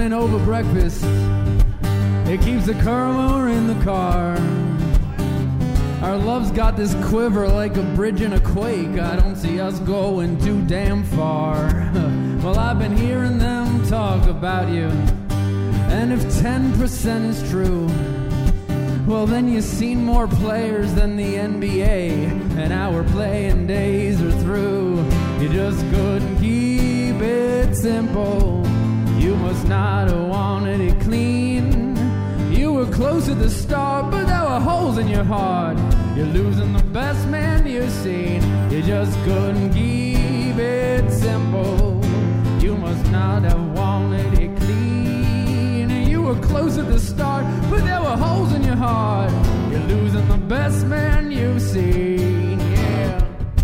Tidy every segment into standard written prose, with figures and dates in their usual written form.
argument over breakfast. It keeps the car in the car. Our love's got this quiver like a bridge in a quake. I don't see us going too damn far. Well, I've been hearing them talk about you, and if 10% is true, well, then you've seen more players than the NBA, and our playing days are through. You just couldn't keep it simple. You must not have wanted it clean. You were close at the start, but there were holes in your heart. You're losing the best man you've seen. You just couldn't keep it simple. You must not have wanted it clean. You were close at the start, but there were holes in your heart. You're losing the best man you've seen. Yeah.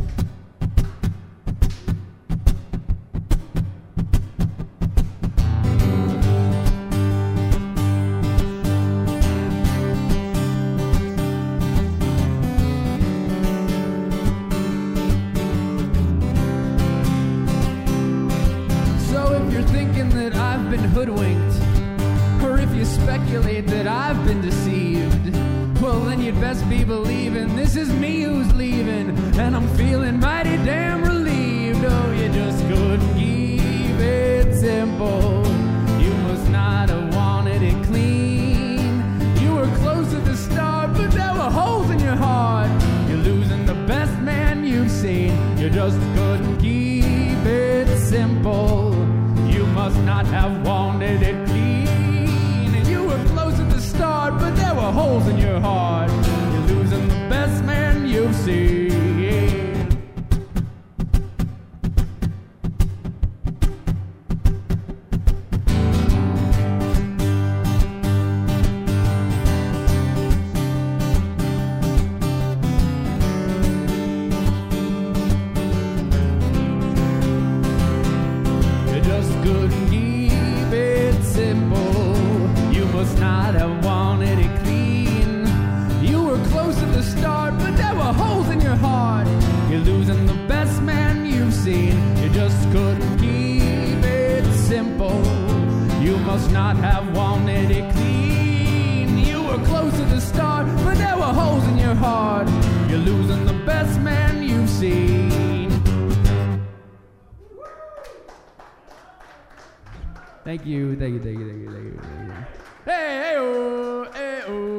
Hoodwinked, or if you speculate that I've been deceived, well, then you'd best be believing this is me who's leaving, and I'm feeling mighty damn relieved. Oh, you just couldn't keep it simple. You must not have wanted it clean. You were close at the start, but there were holes in your heart. You're losing the best man you've seen. You just couldn't keep it simple. You must not have wanted it clean. And you were close at the start, but there were holes in your heart. You're losing the best man you've seen. Must not have wanted it clean. You were close to the start, but there were holes in your heart. You're losing the best man you've seen. Thank you, thank you, thank you, thank you, thank you, thank you. Hey, hey, oh, hey, oh.